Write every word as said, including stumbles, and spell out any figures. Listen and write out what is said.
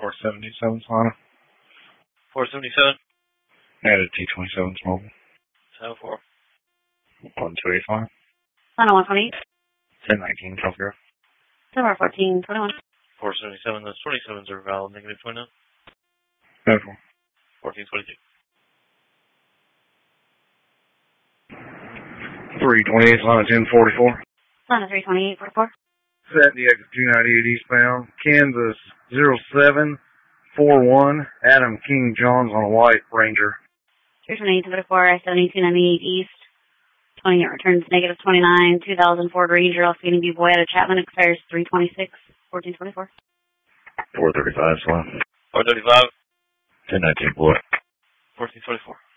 four seventy-seven's line. four seventy-seven. Added T twenty-seven's mobile. seven four. one two eight five. Line one twenty-eight. ten nineteen, Tokyo. Silver fourteen twenty-one. four seventy-seven, those twenty-sevens are valid, negative point now. Medical. fourteen twenty-two. three twenty-eight, line ten forty-four. Line three twenty-eight forty-four. Set the exit two ninety-eight eastbound. Kansas zero seven four one. Adam King Johns on a white Ranger. three twenty-eight forty-four, I seventy-two ninety-eight east. twenty returns negative twenty-nine. two thousand Ford Ranger, Alfini B. Boy out of Chapman, expires three twenty-six fourteen twenty-four. four thirty-five, slot. four thirty-five. ten nineteen, boy. fourteen twenty-four.